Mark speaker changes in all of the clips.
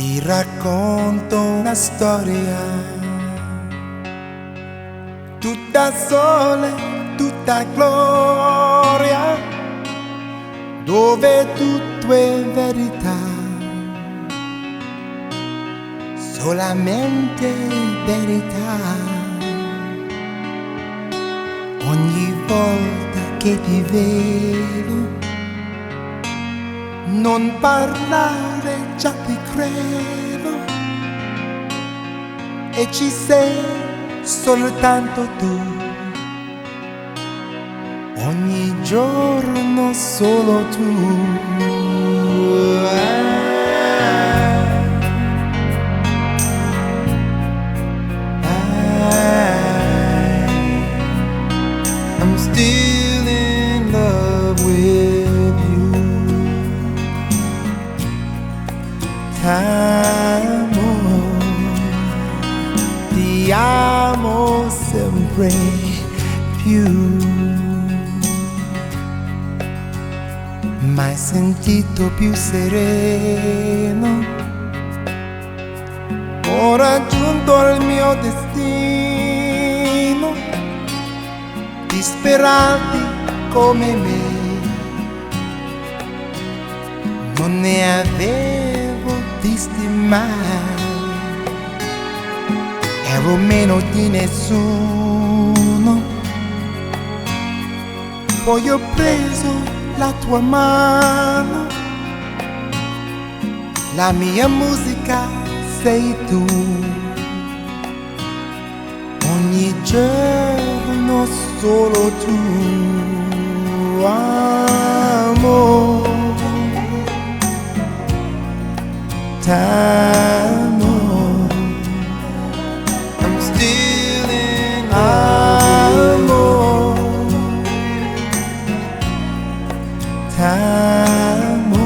Speaker 1: Ti racconto una storia, tutta sole, tutta gloria, dove tutto è verità, solamente verità. Ogni volta che ti vedo, non parlare, già ti credo, e ci sei soltanto tu. Ogni giorno solo tu. I'm still in love with you. T'amo, ti amo sempre più. Mai sentito più sereno, ho raggiunto il mio destino, disperati come me, non ne avevo visti mai, ero meno di nessuno, poi ho preso la tua mano, la mia musica sei tu, ogni giorno solo tu. Amo, t'amo, I'm still in love. T'amo,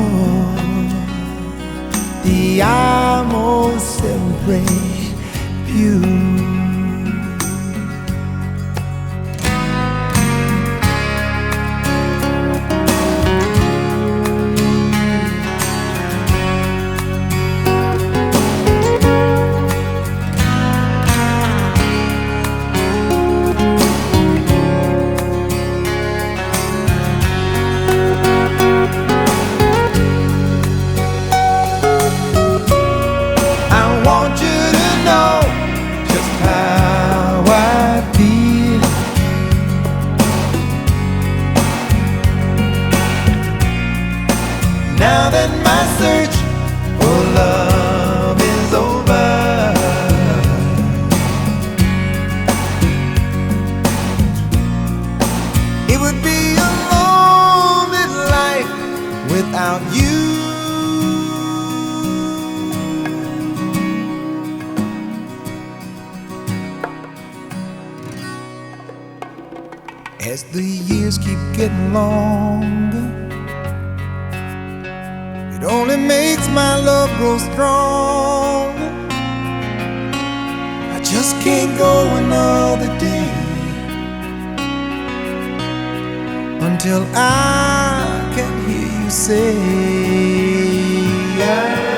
Speaker 1: ti amo sempre più. Now that my search for love is over, it would be a lonely life without you. As the years keep getting longer, it only makes my love grow stronger. I just can't go another day until I can hear you say,